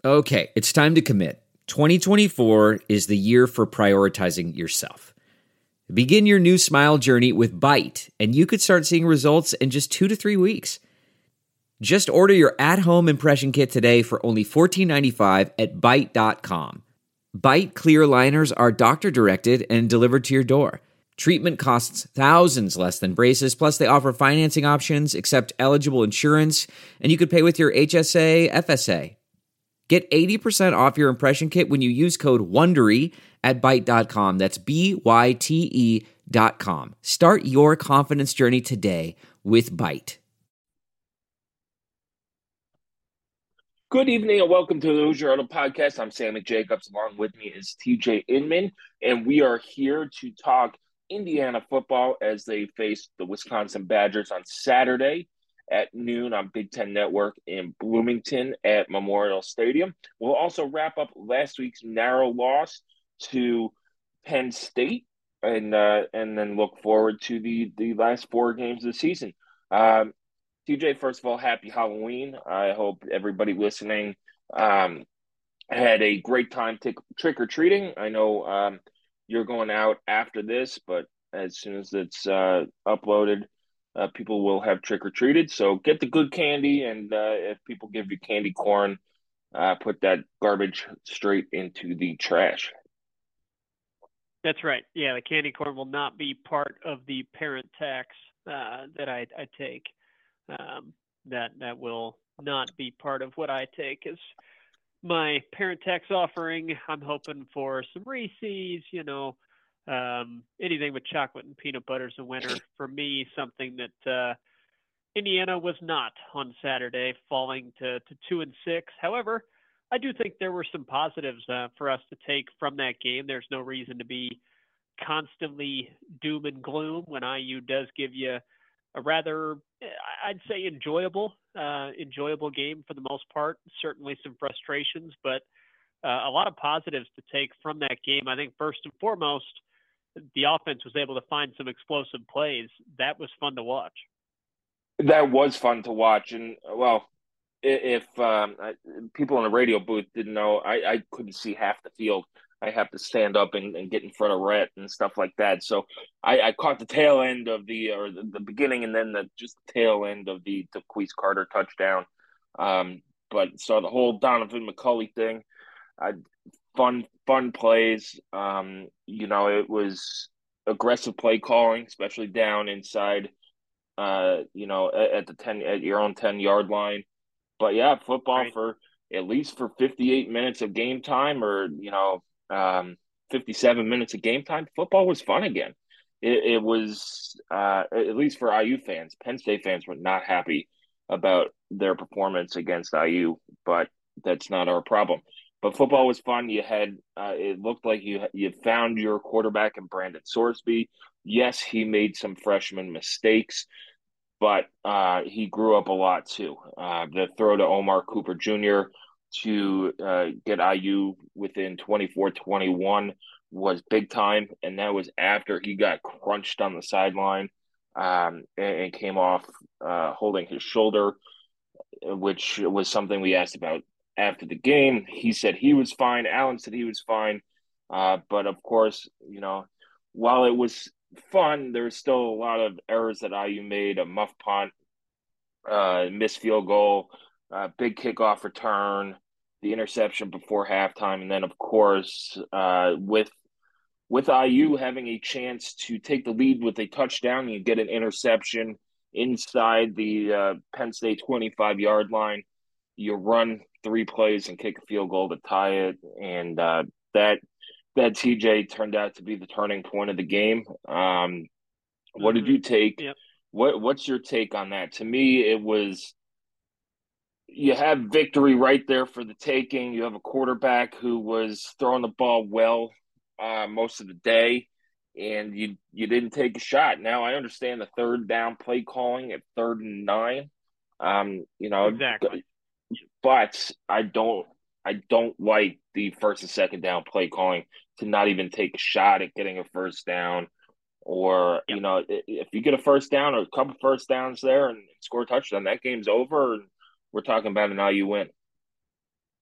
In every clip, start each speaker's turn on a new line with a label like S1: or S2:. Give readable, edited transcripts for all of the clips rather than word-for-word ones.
S1: Okay, it's time to commit. 2024 is the year for prioritizing yourself. Begin your new smile journey with Byte, and you could start seeing results in just 2 to 3 weeks. Just order your at-home impression kit today for only $14.95 at Byte.com. Byte clear liners are doctor-directed and delivered to your door. Treatment costs thousands less than braces, plus they offer financing options, accept eligible insurance, and you could pay with your HSA, FSA. Get 80% off your impression kit when you use code WONDERY at Byte.com. That's BYTE.com. Start your confidence journey today with Byte.
S2: Good evening and welcome to the Hoosier Huddle Podcast. I'm Sam McJacobs. Along with me is TJ Inman, and we are here to talk Indiana football as they face the Wisconsin Badgers on Saturday at noon on Big Ten Network in Bloomington at Memorial Stadium. We'll also wrap up last week's narrow loss to Penn State and then look forward to the last 4 games of the season. TJ, first of all, happy Halloween. I hope everybody listening had a great time trick-or-treating. I know you're going out after this, but as soon as it's uploaded, people will have trick-or-treated. So get the good candy, and if people give you candy corn, put that garbage straight into the trash.
S3: That's right. Yeah, the candy corn will not be part of the parent tax that I take. That will not be part of what I take as my parent tax offering. I'm hoping for some Reese's, anything with chocolate and peanut butters in winter. For me, something that Indiana was not on Saturday, falling to 2-6. However, I do think there were some positives for us to take from that game. There's no reason to be constantly doom and gloom when IU does give you a rather, I'd say, enjoyable game for the most part. Certainly some frustrations, but a lot of positives to take from that game. I think first and foremost, the offense was able to find some explosive plays. That was fun to watch.
S2: That was fun to watch. And, well, if people in the radio booth didn't know, I couldn't see half the field. I have to stand up and get in front of Rhett and stuff like that. So I caught the tail end of the beginning and then just the tail end of the Queese Carter touchdown. But saw the whole Donovan McCulley thing. Fun plays. It was aggressive play calling, especially down inside. At your own 10-yard line. But yeah, football
S3: right.
S2: For at least for 58 minutes of game time, or 57 minutes of game time, football was fun again. It was at least for IU fans. Penn State fans were not happy about their performance against IU, but that's not our problem. But football was fun. You had it looked like you found your quarterback in Brandon Sorsby. Yes, he made some freshman mistakes, but he grew up a lot too. The throw to Omar Cooper Jr. to get IU within 24-21 was big time, and that was after he got crunched on the sideline and came off holding his shoulder, which was something we asked about after the game. He said he was fine. Allen said he was fine. But of course, while it was fun, there's still a lot of errors that IU made: a muff punt, missed field goal, big kickoff return, the interception before halftime, and then of course with IU having a chance to take the lead with a touchdown, you get an interception inside the Penn State 25-yard line. You run 3 plays and kick a field goal to tie it, and that TJ turned out to be the turning point of the game. What did you take?
S3: Yep.
S2: What's your take on that? To me, it was, you have victory right there for the taking. You have a quarterback who was throwing the ball well most of the day, and you didn't take a shot. Now I understand the third down play calling at 3rd and 9.
S3: Exactly.
S2: But I don't like the first and second down play calling to not even take a shot at getting a first down, or
S3: Yep.
S2: If you get a first down or a couple first downs there and score a touchdown, that game's over, and we're talking about an IU win.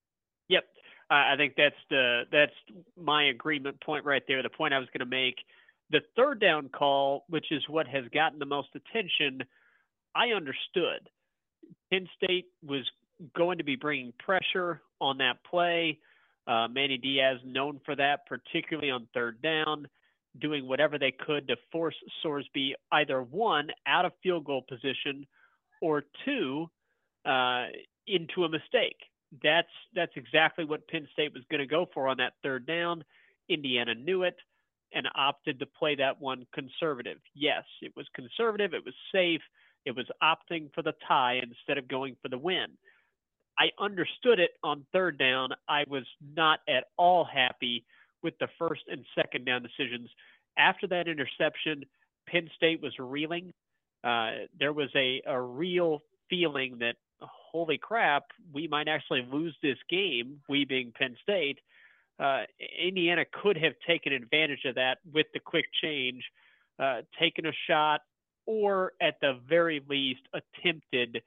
S3: Yep. I think that's my agreement point right there. The point I was going to make, the third down call, which is what has gotten the most attention, I understood. Penn State was going to be bringing pressure on that play. Manny Diaz, known for that, particularly on third down, doing whatever they could to force Sorsby either one, out of field goal position, or two, uh, into a mistake. That's exactly what Penn State was going to go for on that third down. Indiana knew it and opted to play that one conservative. Yes, it was conservative. It was safe. It was opting for the tie instead of going for the win. I understood it on third down. I was not at all happy with the first and second down decisions. After that interception, Penn State was reeling. There was a real feeling that, holy crap, we might actually lose this game, we being Penn State. Indiana could have taken advantage of that with the quick change, taken a shot, or at the very least attempted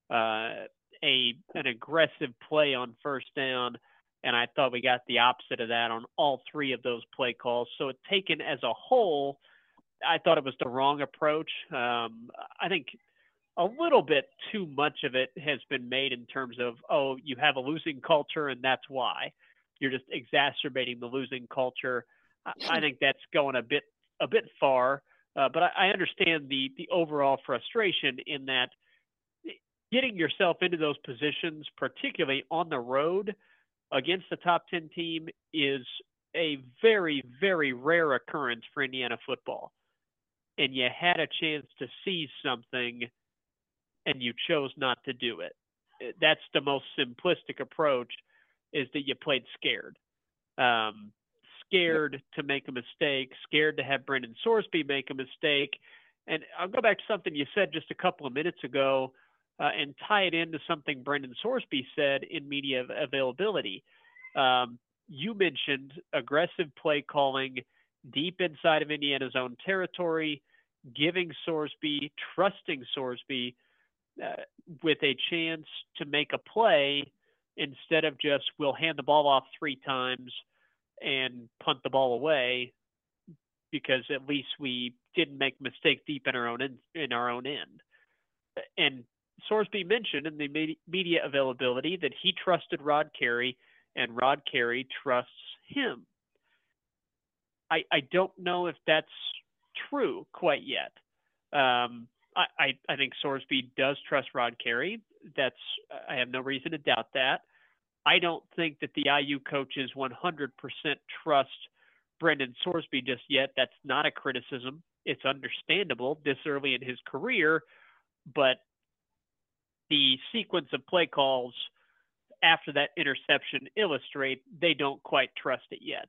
S3: an aggressive play on first down. And I thought we got the opposite of that on all three of those play calls. So taken as a whole, I thought it was the wrong approach. I think a little bit too much of it has been made in terms of, oh, you have a losing culture and that's why. You're just exacerbating the losing culture. I think that's going a bit far. But I understand the overall frustration in that getting yourself into those positions, particularly on the road against the top 10 team, is a very, very rare occurrence for Indiana football. And you had a chance to see something and you chose not to do it. That's the most simplistic approach, is that you played scared. Scared to make a mistake, scared to have Brendan Sorsby make a mistake. And I'll go back to something you said just a couple of minutes ago and tie it into something Brendan Sorsby said in media availability. You mentioned aggressive play calling deep inside of Indiana's own territory, giving Sorsby, trusting Sorsby with a chance to make a play instead of just, we'll hand the ball off three times and punt the ball away because at least we didn't make a mistake deep in our own end. And Sorsby mentioned in the media availability that he trusted Rod Carey and Rod Carey trusts him. I don't know if that's true quite yet. I think Sorsby does trust Rod Carey. I have no reason to doubt that. I don't think that the IU coaches 100% trust Brendan Sorsby just yet. That's not a criticism. It's understandable this early in his career, but the sequence of play calls after that interception illustrate they don't quite trust it yet.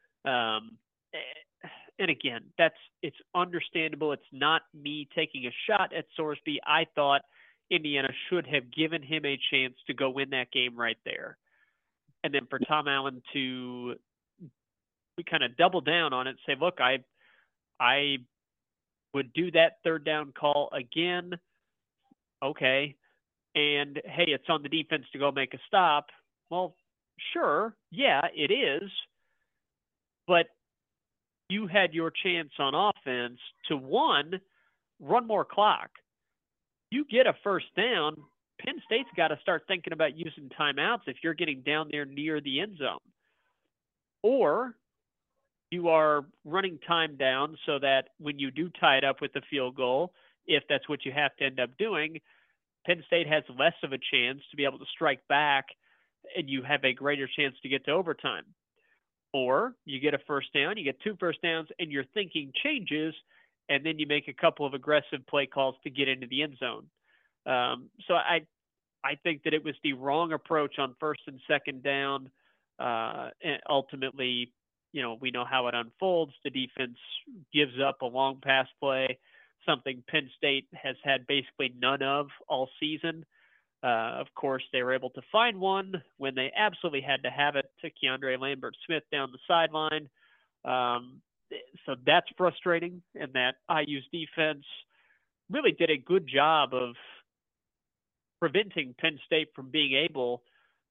S3: And again, it's understandable. It's not me taking a shot at Sorsby. I thought Indiana should have given him a chance to go win that game right there. And then for Tom Allen to kind of double down on it and say, look, I would do that third down call again. Okay. And hey, it's on the defense to go make a stop. Well, sure. Yeah, it is. But you had your chance on offense to, one, run more clock. You get a first down, Penn State's got to start thinking about using timeouts if you're getting down there near the end zone. Or you are running time down so that when you do tie it up with the field goal, if that's what you have to end up doing, Penn State has less of a chance to be able to strike back and you have a greater chance to get to overtime. Or you get a first down, you get two first downs, and your thinking changes, and then you make a couple of aggressive play calls to get into the end zone. So I think that it was the wrong approach on first and second down. And ultimately, we know how it unfolds. The defense gives up a long pass play, something Penn State has had basically none of all season. Of course, they were able to find one when they absolutely had to have it, to Keandre Lambert-Smith down the sideline. So that's frustrating, and that IU's defense really did a good job of preventing Penn State from being able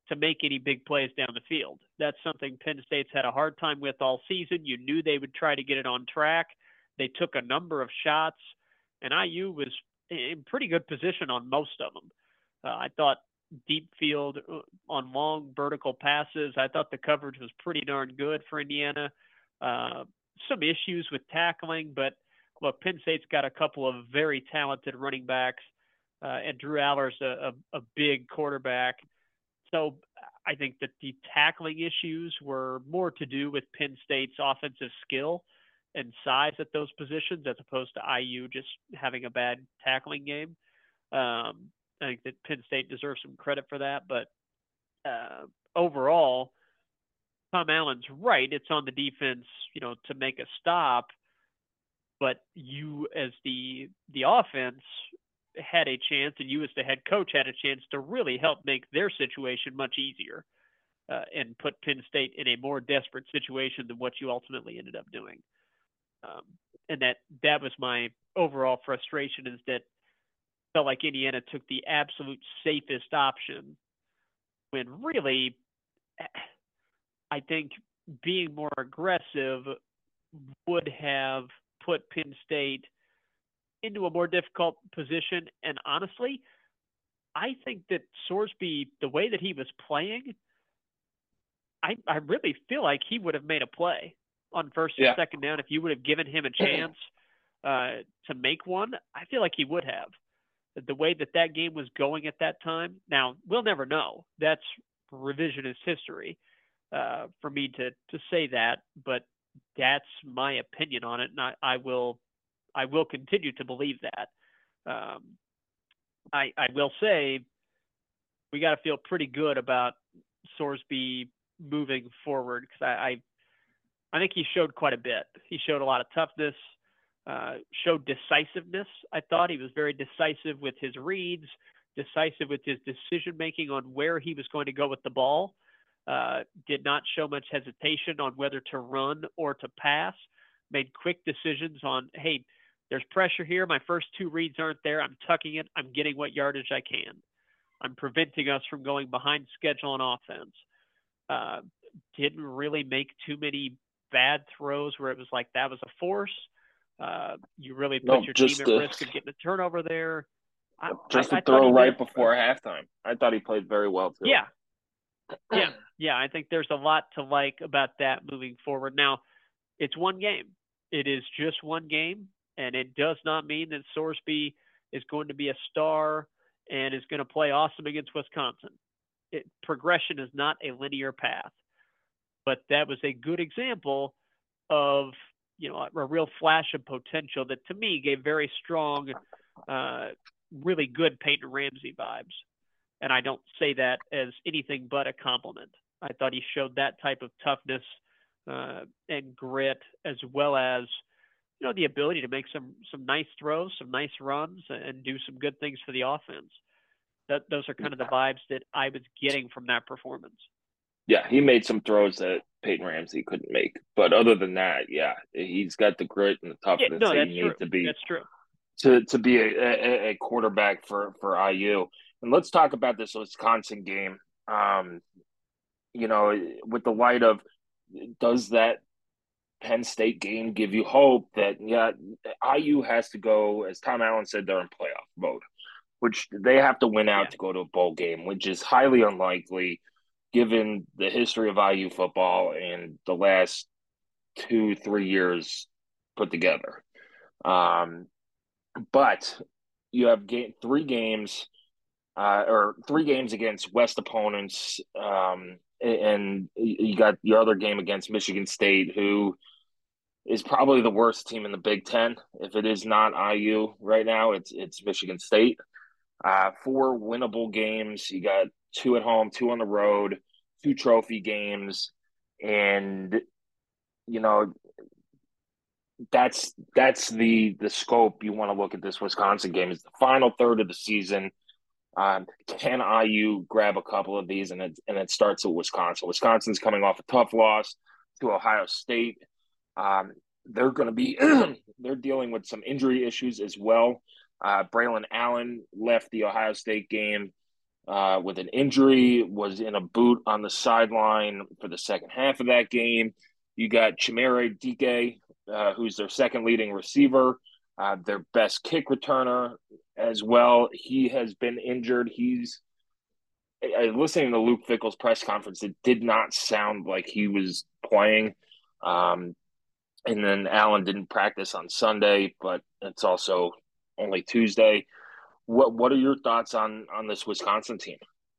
S3: to make any big plays down the field. That's something Penn State's had a hard time with all season. You knew they would try to get it on track. They took a number of shots, and IU was in pretty good position on most of them. I thought deep field on long vertical passes, I thought the coverage was pretty darn good for Indiana. Some issues with tackling, but look, Penn State's got a couple of very talented running backs, and Drew Aller's a big quarterback. So I think that the tackling issues were more to do with Penn State's offensive skill and size at those positions as opposed to IU just having a bad tackling game. I think that Penn State deserves some credit for that. But overall, Tom Allen's right. It's on the defense, to make a stop. But you as the offense had a chance, and you as the head coach had a chance to really help make their situation much easier and put Penn State in a more desperate situation than what you ultimately ended up doing. And that was my overall frustration, is that felt like Indiana took the absolute safest option when really I think being more aggressive would have put Penn State into a more difficult position. And honestly, I think that Sorsby, the way that he was playing, I really feel like he would have made a play on first or second down if you would have given him a chance to make one. I feel like he would have. The way that game was going at that time. Now, we'll never know. That's revisionist history for me to say that, but that's my opinion on it, and I will continue to believe that. I will say we got to feel pretty good about Sorsby moving forward, because I think he showed quite a bit. He showed a lot of toughness, showed decisiveness. I thought he was very decisive with his reads, decisive with his decision-making on where he was going to go with the ball, did not show much hesitation on whether to run or to pass, made quick decisions on, hey, there's pressure here. My first two reads aren't there. I'm tucking it. I'm getting what yardage I can. I'm preventing us from going behind schedule on offense. Didn't really make too many bad throws where it was like that was a force. You really put your team at risk of getting a turnover there.
S2: Just a throw right before halftime. I thought he played very well too.
S3: Yeah. I think there's a lot to like about that moving forward. Now, it's one game. It is just one game, and it does not mean that Sorsby is going to be a star and is going to play awesome against Wisconsin. Progression is not a linear path, but that was a good example of a real flash of potential that to me gave very strong, really good Peyton Ramsey vibes. And I don't say that as anything but a compliment. I thought he showed that type of toughness and grit, as well as the ability to make some nice throws, some nice runs, and do some good things for the offense. Those are kind of the vibes that I was getting from that performance.
S2: Yeah, he made some throws that Peyton Ramsey couldn't make. But other than that, he's got the grit and the toughness that you need to be.
S3: That's true.
S2: To be a quarterback for IU. And let's talk about this Wisconsin game. With the light of, does that Penn State game give you hope that IU has to go, as Tom Allen said, they're in playoff mode, which they have to win out to go to a bowl game, which is highly unlikely given the history of IU football and the last 2-3 years put together. But you have three games against West opponents, and you got your other game against Michigan State, who is probably the worst team in the Big Ten. If it is not IU right now, it's Michigan State. 4 winnable games. You got 2 at home, 2 on the road, 2 trophy games, and that's the scope you want to look at this Wisconsin game. Is the final third of the season. Can IU grab a couple of these, and it starts with Wisconsin. Wisconsin's coming off a tough loss to Ohio State. They're going to be they're dealing with some injury issues as well. Braylon Allen left the Ohio State game with an injury, was in a boot on the sideline for the second half of that game. You got Chimere Dike, who's their second leading receiver, their best kick returner as well. He has been injured. Listening to Luke Fickell's press conference, it did not sound like he was playing. And then Allen didn't practice on Sunday, but it's also only Tuesday. What are your thoughts on this Wisconsin team?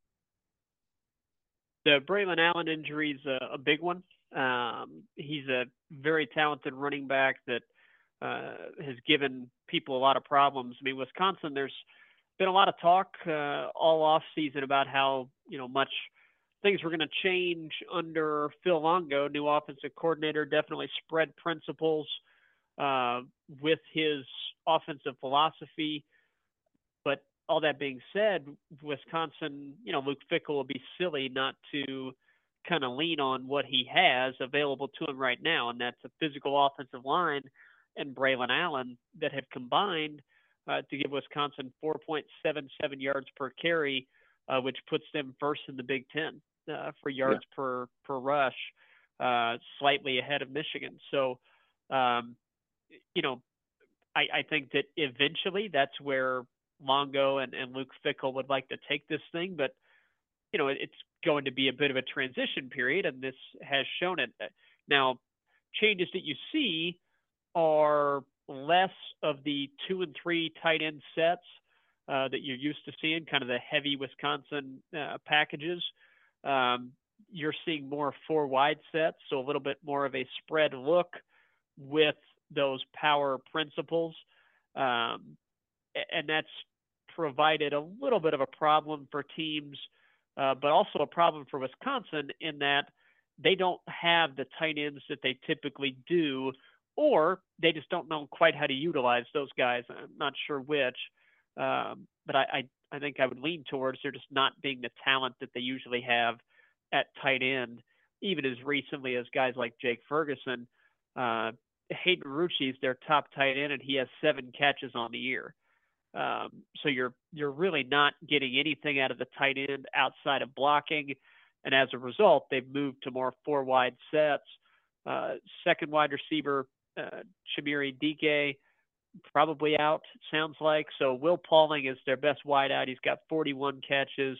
S3: The Braylon Allen injury is a big one. He's a very talented running back that has given people a lot of problems. I mean, Wisconsin, there's been a lot of talk all off season about how much things were going to change under Phil Longo, new offensive coordinator, definitely spread principles with his offensive philosophy. But all that being said, Wisconsin, Luke Fickell will be silly not to kind of lean on what he has available to him right now, and that's a physical offensive line and Braylon Allen that have combined to give Wisconsin 4.77 yards per carry, which puts them first in the Big Ten for yards per rush, slightly ahead of Michigan. So, I think that eventually that's where Longo and Luke Fickell would like to take this thing, but it's going to be a bit of a transition period, and this has shown it. Now, changes that you see are less of the 2 and 3 tight end sets that you're used to seeing, kind of the heavy Wisconsin packages. You're seeing more 4 wide sets, so a little bit more of a spread look with those power principles. And that's provided a little bit of a problem for teams, but also a problem for Wisconsin in that they don't have the tight ends that they typically do, or they just don't know quite how to utilize those guys. I'm not sure which, but I think I would lean towards they're just not being the talent that they usually have at tight end, even as recently as guys like Jake Ferguson. Hayden Rucci is their top tight end, and he has 7 catches on the year. So you're really not getting anything out of the tight end outside of blocking, and as a result, they've moved to more 4 wide sets. Second wide receiver, Chimere Dike, probably out, it sounds like. So Will Pauling is their best wide out. He's got 41 catches.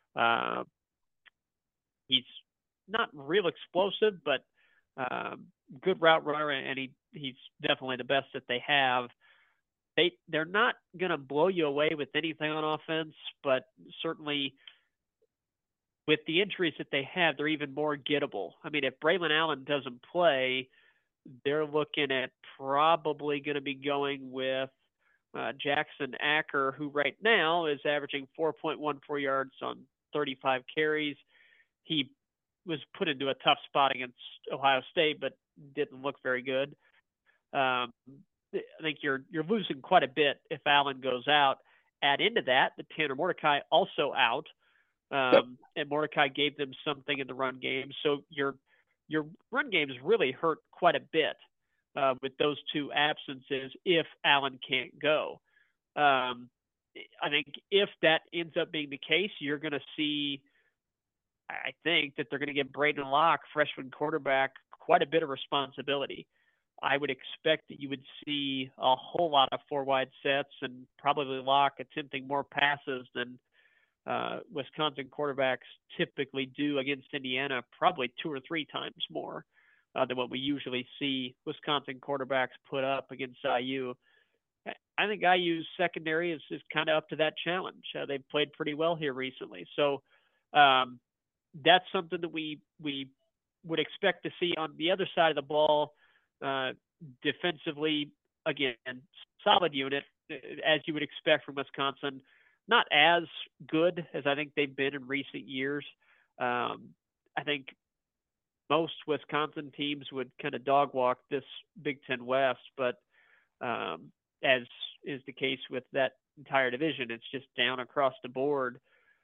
S3: He's not real explosive, but good route runner, and he's definitely the best that they have. They're not going to blow you away with anything on offense, but certainly with the injuries that they have, they're even more gettable. I mean, if Braylon Allen doesn't play, they're looking at probably going to be going with Jackson Acker, who right now is averaging 4.14 yards on 35 carries. He was put into a tough spot against Ohio State, but didn't look very good. I think you're losing quite a bit if Allen goes out. Add into that, the Tanner Mordecai also out, and Mordecai gave them something in the run game. So your run games really hurt quite a bit with those 2 absences if Allen can't go. I think if that ends up being the case, you're going to see, I think, that they're going to give Braden Locke, freshman quarterback, quite a bit of responsibility. I would expect that you would see a whole lot of 4 wide sets and probably Locke attempting more passes than Wisconsin quarterbacks typically do against Indiana, probably 2 or 3 times more than what we usually see Wisconsin quarterbacks put up against IU. I think IU's secondary is kind of up to that challenge. They've played pretty well here recently. So that's something that we would expect to see on the other side of the ball. Defensively, again, solid unit, as you would expect from Wisconsin. Not as good as I think they've been in recent years. I think most Wisconsin teams would kind of dog walk this Big Ten West, but as is the case with that entire division, it's just down across the board.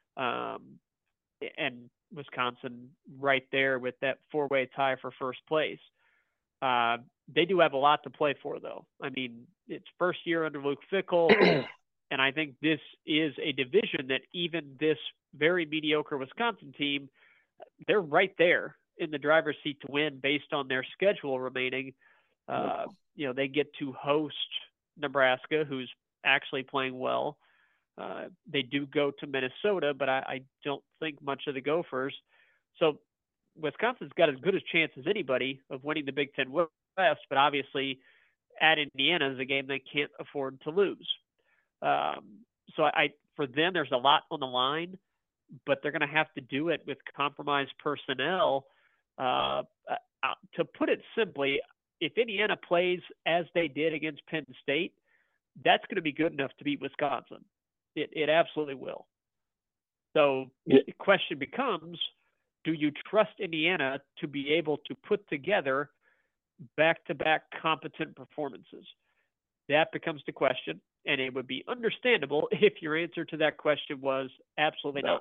S3: And Wisconsin right there with that 4-way tie for first place. They do have a lot to play for, though. I mean, it's first year under Luke Fickell. And I think this is a division that even this very mediocre Wisconsin team, they're right there in the driver's seat to win based on their schedule remaining. They get to host Nebraska, who's actually playing well. They do go to Minnesota, but I don't think much of the Gophers. So Wisconsin's got as good a chance as anybody of winning the Big Ten West, but obviously at Indiana is a game they can't afford to lose. For them, there's a lot on the line, but they're going to have to do it with compromised personnel. To put it simply, if Indiana plays as they did against Penn State, that's going to be good enough to beat Wisconsin. It absolutely will. So the question becomes, do you trust Indiana to be able to put together back-to-back competent performances? That becomes the question, and it would be understandable if your answer to that question was absolutely not.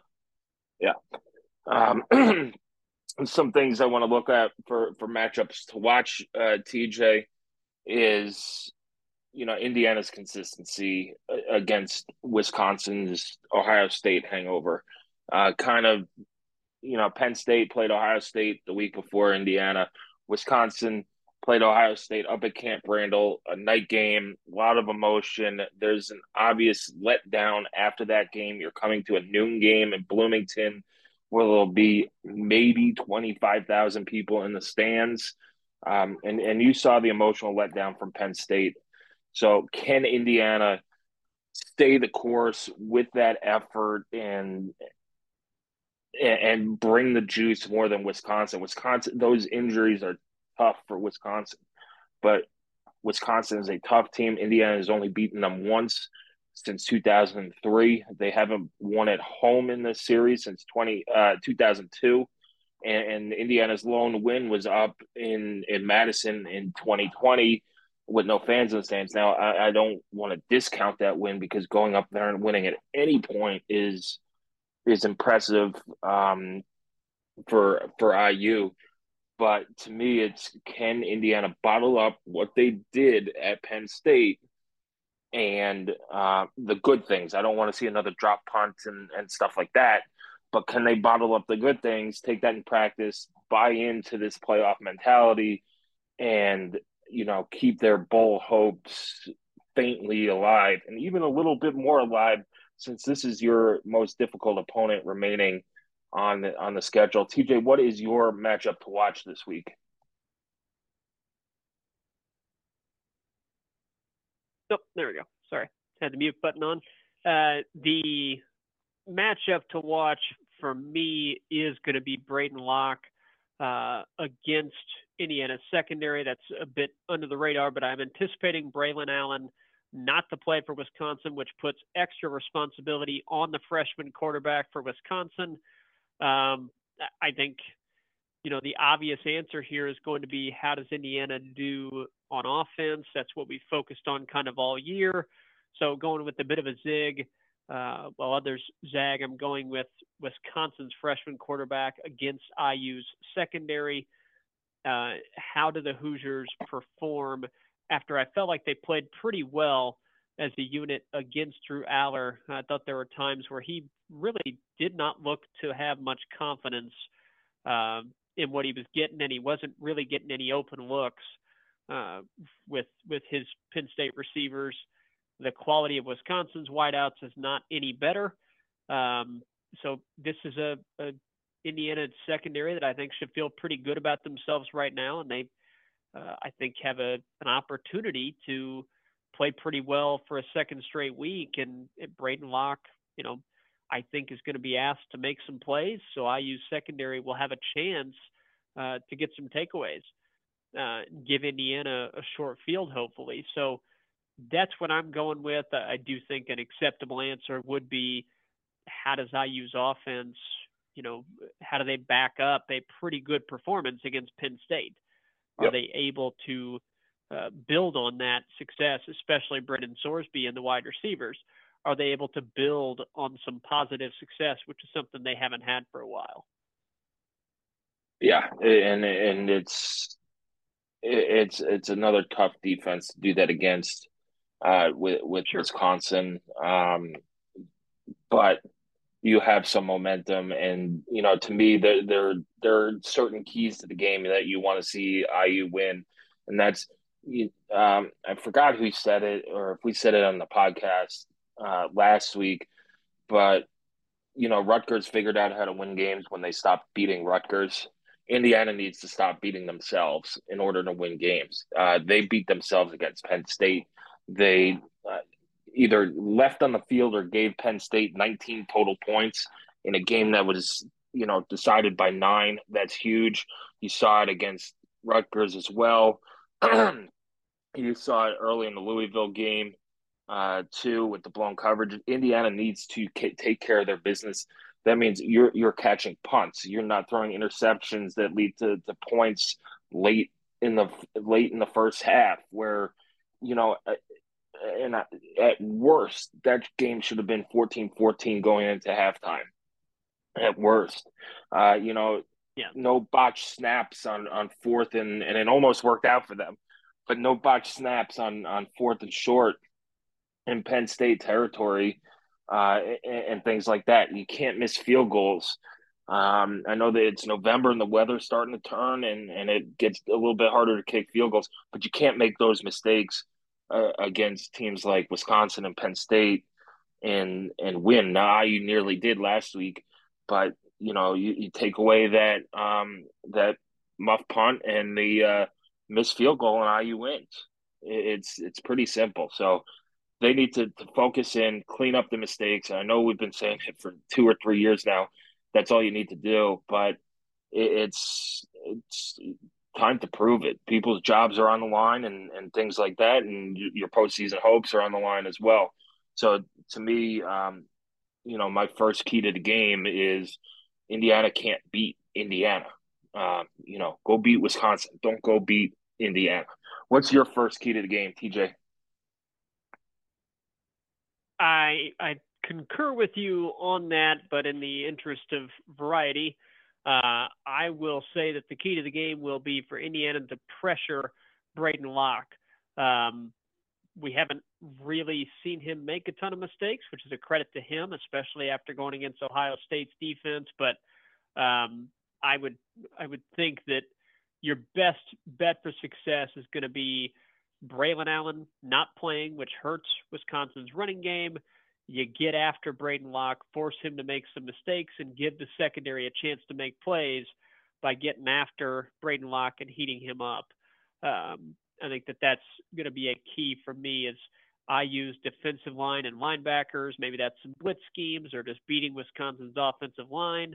S2: Yeah. Some things I want to look at for matchups to watch, TJ, is Indiana's consistency against Wisconsin's Ohio State hangover. Penn State played Ohio State the week before Indiana. Wisconsin played Ohio State up at Camp Randall, a night game, a lot of emotion. There's an obvious letdown after that game. You're coming to a noon game in Bloomington where there'll be maybe 25,000 people in the stands. And you saw the emotional letdown from Penn State. So can Indiana stay the course with that effort and bring the juice more than Wisconsin? Those injuries are tough for Wisconsin, but Wisconsin is a tough team. Indiana has only beaten them once since 2003. They haven't won at home in this series since 2002. And Indiana's lone win was up in Madison in 2020 with no fans in the stands. Now, I don't want to discount that win because going up there and winning at any point is impressive for IU. But to me, it's, can Indiana bottle up what they did at Penn State and the good things? I don't want to see another drop punt and stuff like that. But can they bottle up the good things, take that in practice, buy into this playoff mentality, and keep their bowl hopes faintly alive and even a little bit more alive, since this is your most difficult opponent remaining on the schedule. TJ, what is your matchup to watch this week?
S3: Oh, there we go. Sorry, had the mute button on. The matchup to watch for me is going to be Braden Locke against Indiana's secondary. That's a bit under the radar, but I'm anticipating Braylon Allen not to play for Wisconsin, which puts extra responsibility on the freshman quarterback for Wisconsin. I think, the obvious answer here is going to be, how does Indiana do on offense? That's what we focused on kind of all year. So going with a bit of a zig, while others zag, I'm going with Wisconsin's freshman quarterback against IU's secondary. How do the Hoosiers perform after I felt like they played pretty well as a unit against Drew Aller? I thought there were times where he really did not look to have much confidence in what he was getting, and he wasn't really getting any open looks with his Penn State receivers. The quality of Wisconsin's wideouts is not any better. So this is a Indiana secondary that I think should feel pretty good about themselves right now, and they, I think, have an opportunity to play pretty well for a second straight week. And Braden Locke, I think is going to be asked to make some plays, so IU's secondary will have a chance to get some takeaways, give Indiana a short field, hopefully. So that's what I'm going with. I do think an acceptable answer would be, how does IU's offense, how do they back up a pretty good performance against Penn State? Are they able to build on that success, especially Brendan Sorsby and the wide receivers? Are they able to build on some positive success, which is something they haven't had for a while?
S2: Yeah, and it's another tough defense to do that against. with
S3: Sure.
S2: Wisconsin. But you have some momentum, and to me, there are certain keys to the game that you want to see IU win, and that's I forgot who said it or if we said it on the podcast last week, but Rutgers figured out how to win games when they stopped beating Rutgers. Indiana needs to stop beating themselves in order to win games. They beat themselves against Penn State. They either left on the field or gave Penn State 19 total points in a game that was, decided by 9. That's huge. You saw it against Rutgers as well. You saw it early in the Louisville game, too, with the blown coverage. Indiana needs to take care of their business. That means you're catching punts. You're not throwing interceptions that lead to points late in the first half, where you know and at worst, that game should have been 14-14 going into halftime. At worst,
S3: Yeah.
S2: no botched snaps on fourth, and it almost worked out for them, but no botched snaps on fourth and short in Penn State territory, and things like that. You can't miss field goals. I know that it's November and the weather's starting to turn, and it gets a little bit harder to kick field goals, but you can't make those mistakes against teams like Wisconsin and Penn State and win. Now, IU nearly did last week, but you take away that muff punt and the missed field goal, and IU wins. It's pretty simple. So they need to focus in, clean up the mistakes. I know we've been saying it for 2 or 3 years now. That's all you need to do, but it's time to prove it. People's jobs are on the line, and things like that, and your postseason hopes are on the line as well. So to me, my first key to the game is Indiana can't beat Indiana. Go beat Wisconsin. Don't go beat Indiana. What's your first key to the game, TJ?
S3: I concur with you on that, but in the interest of variety, I will say that the key to the game will be for Indiana to pressure Braden Locke. We haven't really seen him make a ton of mistakes, which is a credit to him, especially after going against Ohio State's defense. But I would think that your best bet for success is going to be Braylon Allen not playing, which hurts Wisconsin's running game. You get after Braden Locke, force him to make some mistakes, and give the secondary a chance to make plays by getting after Braden Locke and heating him up. I think that that's going to be a key for me as I use defensive line and linebackers. Maybe that's some blitz schemes or just beating Wisconsin's offensive line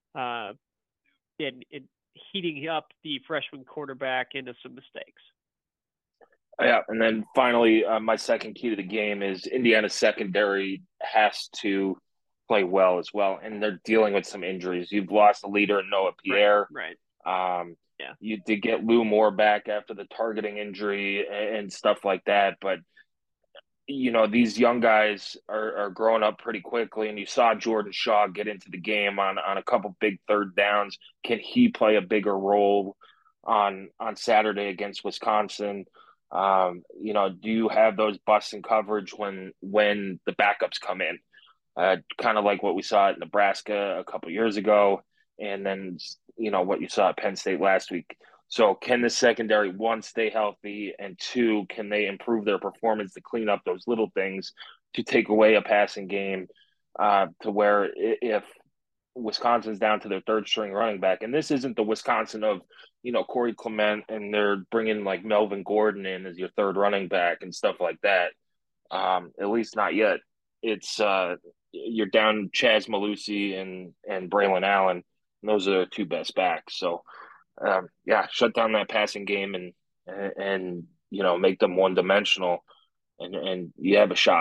S3: and heating up the freshman quarterback into some mistakes.
S2: Yeah, and then finally, my second key to the game is Indiana's secondary has to play well as well, and they're dealing with some injuries. You've lost a leader in Noah Pierre.
S3: Right.
S2: Yeah. You did get Lou Moore back after the targeting injury and stuff like that, but these young guys are growing up pretty quickly, and you saw Jordan Shaw get into the game on a couple big third downs. Can he play a bigger role on Saturday against Wisconsin? Do you have those busts in coverage when the backups come in? Kind of like what we saw at Nebraska a couple years ago, and then what you saw at Penn State last week. So can the secondary, one, stay healthy, and two, can they improve their performance to clean up those little things to take away a passing game to where if Wisconsin's down to their third string running back, and this isn't the Wisconsin of Corey Clement, and they're bringing like Melvin Gordon in as your third running back and stuff like that. At least not yet. It's you're down Chaz Malusi and Braylon Allen. And those are the two best backs. So shut down that passing game and make them one dimensional, and you have a shot.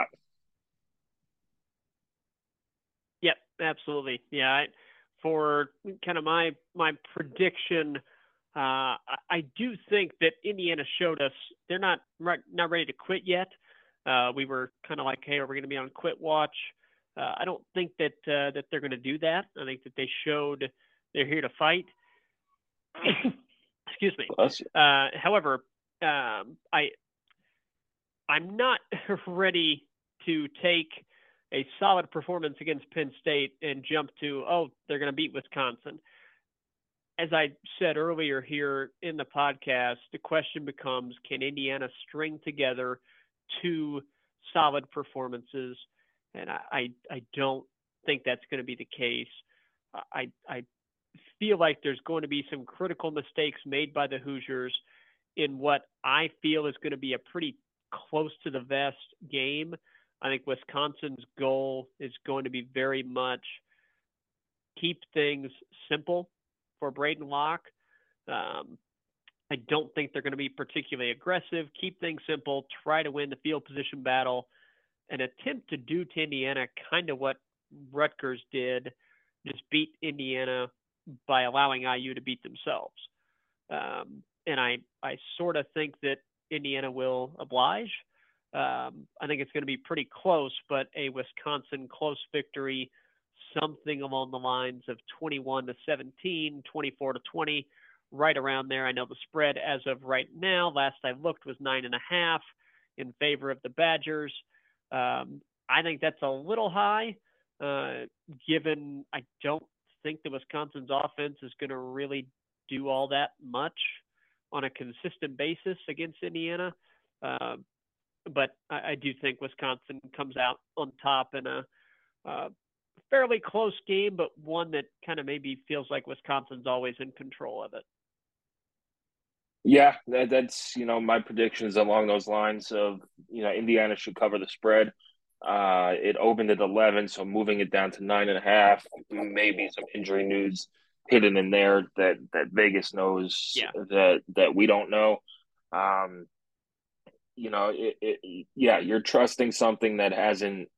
S3: Yep, absolutely. Yeah, for kind of my prediction, I do think that Indiana showed us they're not ready to quit yet. We were kind of like, hey, are we going to be on quit watch? I don't think that they're going to do that. I think that they showed they're here to fight. Excuse me. However, I'm not ready to take a solid performance against Penn State and jump to, oh, they're going to beat Wisconsin. As I said earlier here in the podcast, the question becomes, can Indiana string together two solid performances? And I don't think that's going to be the case. I feel like there's going to be some critical mistakes made by the Hoosiers in what I feel is going to be a pretty close to the vest game. I think Wisconsin's goal is going to be very much keep things simple for Braden Locke. I don't think they're going to be particularly aggressive. Keep things simple, try to win the field position battle, and attempt to do to Indiana kind of what Rutgers did, just beat Indiana by allowing IU to beat themselves. And I sort of think that Indiana will oblige. I think it's going to be pretty close, but a Wisconsin close victory, something along the lines of 21-17, 24-20, right around there. I know the spread as of right now, last I looked, was 9.5 in favor of the Badgers. I think that's a little high, given I don't think that Wisconsin's offense is going to really do all that much on a consistent basis against Indiana. But I do think Wisconsin comes out on top in a fairly close game, but one that kind of maybe feels like Wisconsin's always in control of it.
S2: Yeah, that's, my predictions along those lines of, Indiana should cover the spread. It opened at 11, so moving it down to 9.5, maybe some injury news hidden in there that Vegas knows that we don't know. You're trusting something that hasn't,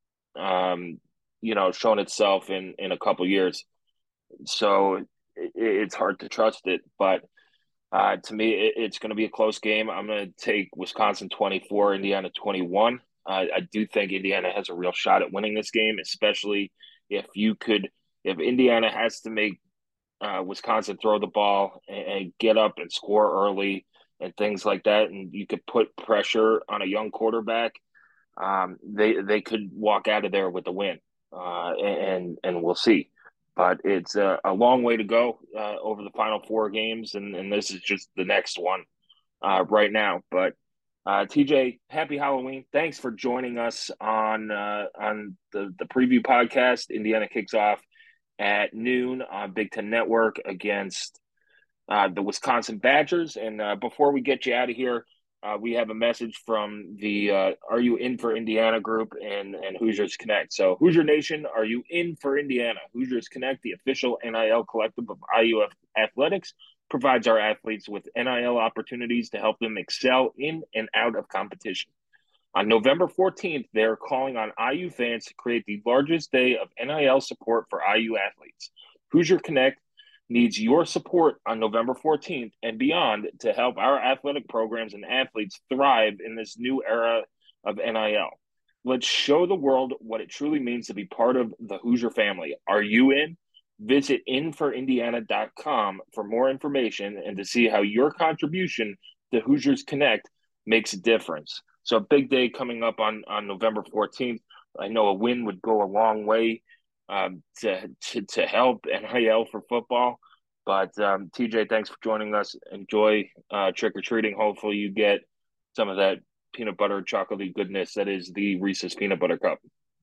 S2: shown itself in a couple years. So it's hard to trust it. But to me, it's going to be a close game. I'm going to take Wisconsin 24, Indiana 21. I do think Indiana has a real shot at winning this game, especially if Indiana has to make Wisconsin throw the ball and get up and score early and things like that, and you could put pressure on a young quarterback, they could walk out of there with a win, and we'll see. But it's a long way to go over the final four games, and this is just the next one right now. But TJ, happy Halloween! Thanks for joining us on the preview podcast. Indiana kicks off at noon on Big Ten Network against the Wisconsin Badgers. And before we get you out of here, we have a message from the Are You In for Indiana group and Hoosiers Connect. So Hoosier Nation, are you in for Indiana? Hoosiers Connect, the official NIL collective of IU Athletics, provides our athletes with NIL opportunities to help them excel in and out of competition. On November 14th, they're calling on IU fans to create the largest day of NIL support for IU athletes. Hoosier Connect needs your support on November 14th and beyond to help our athletic programs and athletes thrive in this new era of NIL. Let's show the world what it truly means to be part of the Hoosier family. Are you in? Visit inforindiana.com for more information and to see how your contribution to Hoosiers Connect makes a difference. So a big day coming up on November 14th. I know a win would go a long way to help NIL for football. But TJ, thanks for joining us. Enjoy trick-or-treating. Hopefully you get some of that peanut butter chocolatey goodness that is the Reese's Peanut Butter Cup.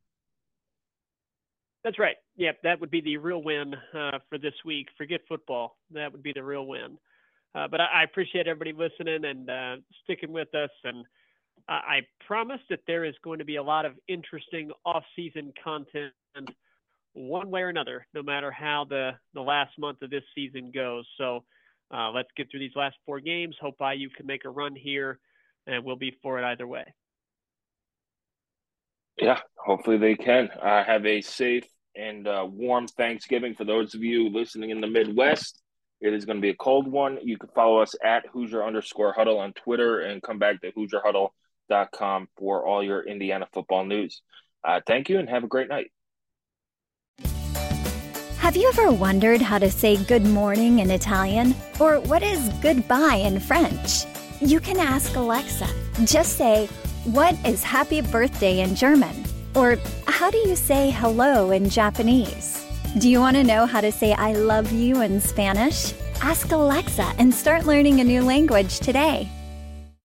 S3: That's right. Yeah, that would be the real win for this week. Forget football. That would be the real win. But I appreciate everybody listening and sticking with us. And I promise that there is going to be a lot of interesting off-season content one way or another, no matter how the last month of this season goes. So let's get through these last four games. Hope IU can make a run here, and we'll be for it either way.
S2: Yeah, hopefully they can. Have a safe and warm Thanksgiving for those of you listening in the Midwest. It is going to be a cold one. You can follow us at Hoosier_Huddle on Twitter and come back to HoosierHuddle.com for all your Indiana football news. Thank you and have a great night.
S4: Have you ever wondered how to say good morning in Italian? Or what is goodbye in French? You can ask Alexa. Just say, What is happy birthday in German? Or how do you say hello in Japanese? Do you want to know how to say I love you in Spanish? Ask Alexa and start learning a new language today.